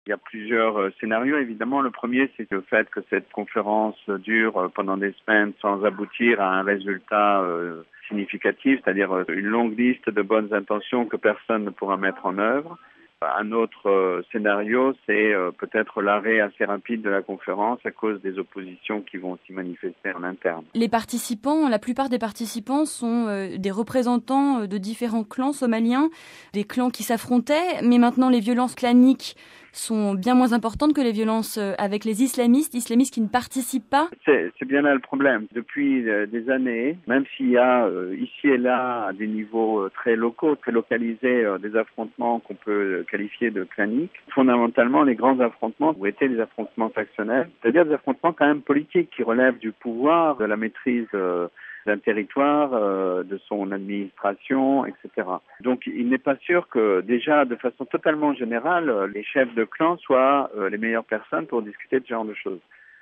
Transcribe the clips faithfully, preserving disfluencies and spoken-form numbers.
Il y a plusieurs euh, scénarios, évidemment. Le premier, c'est le fait que cette conférence dure euh, pendant des semaines sans aboutir à un résultat euh, significatif, c'est-à-dire euh, une longue liste de bonnes intentions que personne ne pourra mettre en œuvre. Un autre euh, scénario, c'est euh, peut-être l'arrêt assez rapide de la conférence à cause des oppositions qui vont s'y manifester en interne. Les participants, la plupart des participants sont euh, des représentants de différents clans somaliens, des clans qui s'affrontaient, mais maintenant les violences claniques sont bien moins importantes que les violences avec les islamistes, islamistes qui ne participent pas. C'est, c'est bien là le problème. Depuis euh, des années, même s'il y a euh, ici et là à des niveaux euh, très locaux, très localisés, euh, des affrontements qu'on peut qualifier de claniques, fondamentalement les grands affrontements ont été des affrontements factionnels, c'est-à-dire des affrontements quand même politiques qui relèvent du pouvoir, de la maîtrise euh, d'un territoire, euh, de son administration, et cetera. Donc il n'est pas sûr que déjà de façon totalement générale, les chefs de clan soient euh, les meilleures personnes pour discuter de ce genre de choses.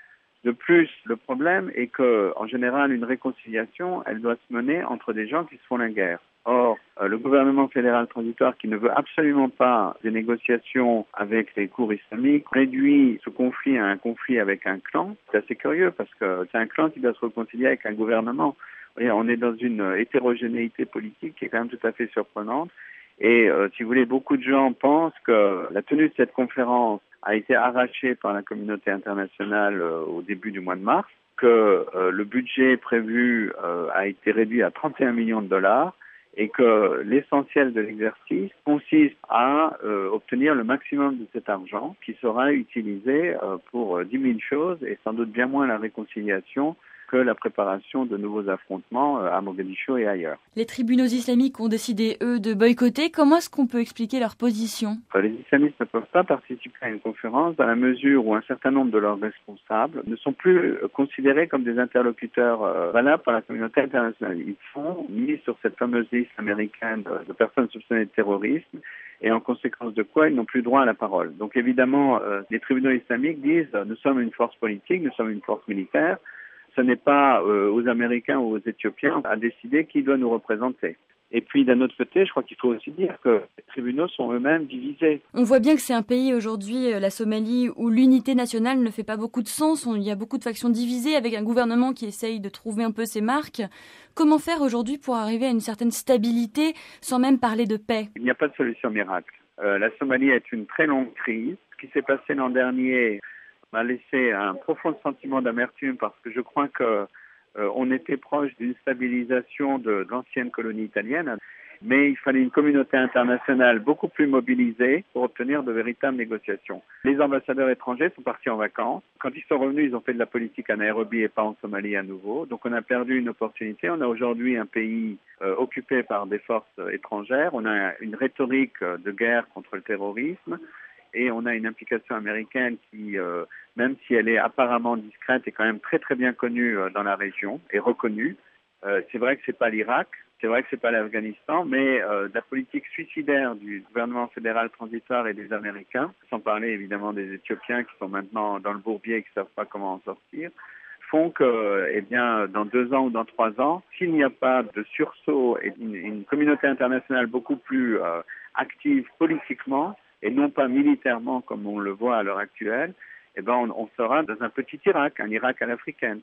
De plus, le problème est que, en général, une réconciliation, elle doit se mener entre des gens qui se font la guerre. Or, euh, le gouvernement fédéral transitoire, qui ne veut absolument pas des négociations avec les cours islamiques, réduit ce conflit à un conflit avec un clan. C'est assez curieux parce que c'est un clan qui doit se réconcilier avec un gouvernement. Et on est dans une hétérogénéité politique qui est quand même tout à fait surprenante. Et euh, si vous voulez, beaucoup de gens pensent que la tenue de cette conférence a été arrachée par la communauté internationale euh, au début du mois de mars, que euh, le budget prévu euh, a été réduit à trente et un millions de dollars et que l'essentiel de l'exercice consiste à euh, obtenir le maximum de cet argent qui sera utilisé euh, pour euh, dix mille choses et sans doute bien moins la réconciliation que la préparation de nouveaux affrontements à Mogadiscio et ailleurs. Les tribunaux islamiques ont décidé, eux, de boycotter. Comment est-ce qu'on peut expliquer leur position ? Les islamistes ne peuvent pas participer à une conférence dans la mesure où un certain nombre de leurs responsables ne sont plus considérés comme des interlocuteurs euh, valables par la communauté internationale. Ils sont mis sur cette fameuse liste américaine de personnes soupçonnées de terrorisme et en conséquence de quoi ils n'ont plus droit à la parole. Donc évidemment, euh, les tribunaux islamiques disent « nous sommes une force politique, nous sommes une force militaire ». Ce n'est pas euh, aux Américains ou aux Éthiopiens à décider qui doit nous représenter. Et puis d'un autre côté, je crois qu'il faut aussi dire que les tribunaux sont eux-mêmes divisés. On voit bien que c'est un pays aujourd'hui, la Somalie, où l'unité nationale ne fait pas beaucoup de sens. Il y a beaucoup de factions divisées avec un gouvernement qui essaye de trouver un peu ses marques. Comment faire aujourd'hui pour arriver à une certaine stabilité sans même parler de paix ? Il n'y a pas de solution miracle. Euh, la Somalie est une très longue crise. Ce qui s'est passé l'an dernier m'a laissé un profond sentiment d'amertume parce que je crois que euh, on était proche d'une stabilisation de, de l'ancienne colonie italienne, mais il fallait une communauté internationale beaucoup plus mobilisée pour obtenir de véritables négociations. Les ambassadeurs étrangers sont partis en vacances. Quand ils sont revenus, ils ont fait de la politique à Nairobi et pas en Somalie à nouveau. Donc on a perdu une opportunité. On a aujourd'hui un pays euh, occupé par des forces euh, étrangères. On a une rhétorique de guerre contre le terrorisme. Et on a une implication américaine qui, euh, même si elle est apparemment discrète, est quand même très très bien connue euh, dans la région et reconnue. Euh, c'est vrai que c'est pas l'Irak, c'est vrai que c'est pas l'Afghanistan, mais euh, la politique suicidaire du gouvernement fédéral transitoire et des Américains, sans parler évidemment des Éthiopiens qui sont maintenant dans le bourbier et qui savent pas comment en sortir, font que, eh bien, dans deux ans ou dans trois ans, s'il n'y a pas de sursaut et une, une communauté internationale beaucoup plus euh, active politiquement, et non pas militairement comme on le voit à l'heure actuelle, eh ben on, on sera dans un petit Irak, un Irak à l'africaine.